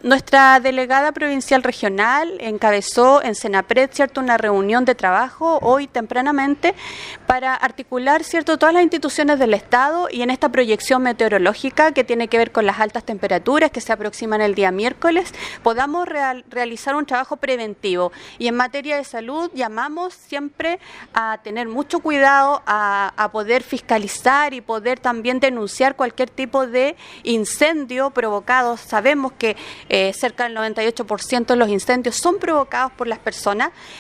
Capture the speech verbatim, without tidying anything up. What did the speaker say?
Nuestra delegada provincial regional encabezó en Senapred, ¿cierto?, una reunión de trabajo hoy tempranamente para articular, ¿cierto?, todas las instituciones del Estado y en esta proyección meteorológica que tiene que ver con las altas temperaturas que se aproximan el día miércoles, podamos real, realizar un trabajo preventivo. Y en materia de salud llamamos siempre a tener mucho cuidado, a, a poder fiscalizar y poder también denunciar cualquier tipo de incendio provocado. Sabemos que Eh, cerca del noventa y ocho por ciento de los incendios son provocados por las personas